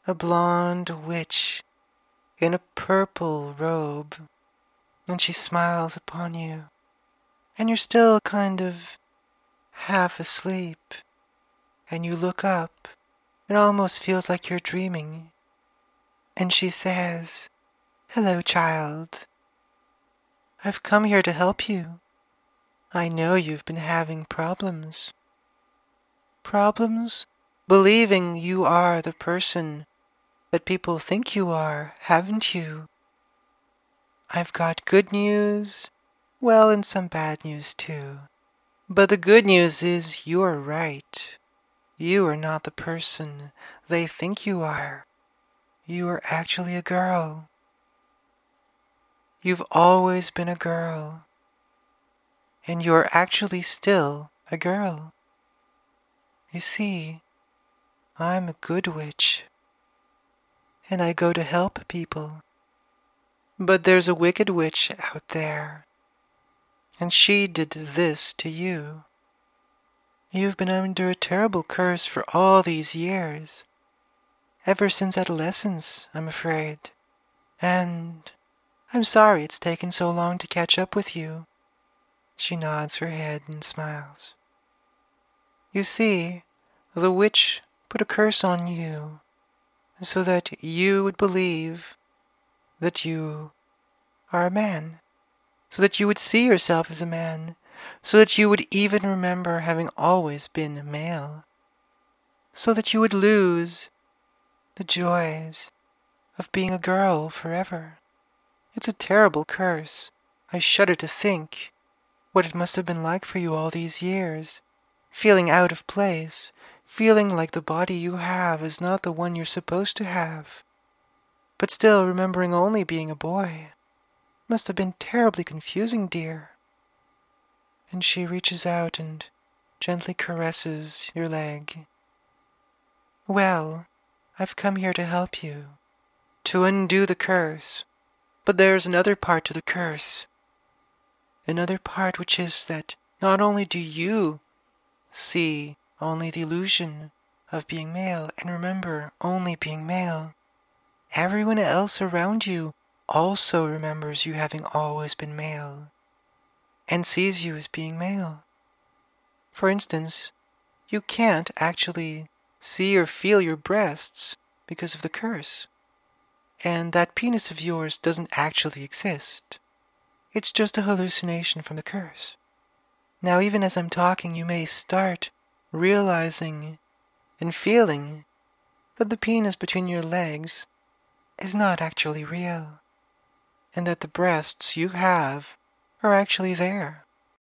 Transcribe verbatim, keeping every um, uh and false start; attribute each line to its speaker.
Speaker 1: a blonde witch in a purple robe, and she smiles upon you, and you're still kind of half asleep, and you look up. It almost feels like you're dreaming. And she says, "Hello, child. I've come here to help you. I know you've been having problems. Problems believing you are the person that people think you are, haven't you? I've got good news, well, and some bad news too. But the good news is you're right. You are not the person they think you are. You are actually a girl. You've always been a girl. And you're actually still a girl. You see, I'm a good witch, and I go to help people. But there's a wicked witch out there, and she did this to you. You've been under a terrible curse for all these years, ever since adolescence, I'm afraid. And I'm sorry it's taken so long to catch up with you." She nods her head and smiles. "You see, the witch put a curse on you so that you would believe that you are a man, so that you would see yourself as a man, so that you would even remember having always been male, so that you would lose the joys of being a girl forever. It's a terrible curse. I shudder to think what it must have been like for you all these years, feeling out of place, feeling like the body you have is not the one you're supposed to have, but still remembering only being a boy. Must have been terribly confusing, dear." And she reaches out and gently caresses your leg. "Well, I've come here to help you, to undo the curse. But there's another part to the curse. Another part which is that not only do you see only the illusion of being male and remember only being male, everyone else around you also remembers you having always been male and sees you as being male. For instance, you can't actually see or feel your breasts because of the curse. And that penis of yours doesn't actually exist. It's just a hallucination from the curse. Now, even as I'm talking, you may start realizing and feeling that the penis between your legs is not actually real, and that the breasts you have are actually there.